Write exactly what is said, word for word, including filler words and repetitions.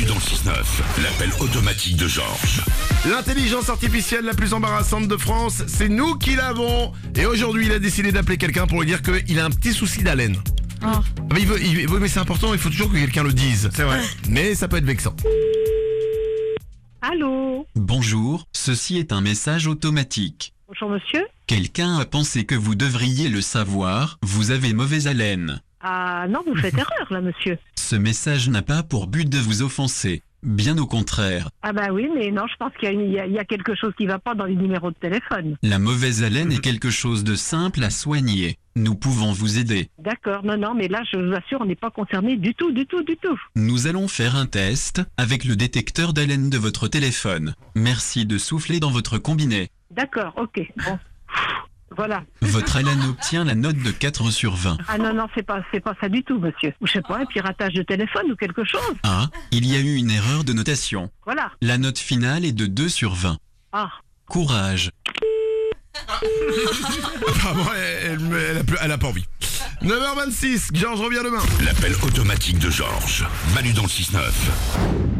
Manu dans le six neuf, l'appel automatique de Georges. L'intelligence artificielle la plus embarrassante de France, c'est nous qui l'avons. Et aujourd'hui, il a décidé d'appeler quelqu'un pour lui dire qu'il a un petit souci d'haleine. Oh. Ah bah, il veut, il veut, mais c'est important, il faut toujours que quelqu'un le dise. C'est vrai. Mais ça peut être vexant. Allô? Bonjour, ceci est un message automatique. Bonjour monsieur. Quelqu'un a pensé que vous devriez le savoir, vous avez mauvaise haleine. Ah non, vous faites erreur là monsieur. Ce message n'a pas pour but de vous offenser, bien au contraire. Ah bah oui, mais non, je pense qu'il y a, une- il y a- il y a quelque chose qui va pas dans les numéros de téléphone. La mauvaise haleine est quelque chose de simple à soigner. Nous pouvons vous aider. D'accord, non, non, mais là je vous assure, on n'est pas concerné du tout, du tout, du tout. Nous allons faire un test avec le détecteur d'haleine de votre téléphone. Merci de souffler dans votre combiné. D'accord, ok, bon. Voilà. Votre haleine obtient la note de quatre sur vingt. Ah non, non, c'est pas, c'est pas ça du tout monsieur. Ou je sais pas, un piratage de téléphone ou quelque chose. Ah, il y a eu une erreur de notation. Voilà. La note finale est de deux sur vingt. Ah. Courage. Apparemment, elle, elle, elle a, plus- elle a pas envie. neuf heures vingt-six, Georges revient demain. L'appel automatique de Georges. Manu dans le six neuf.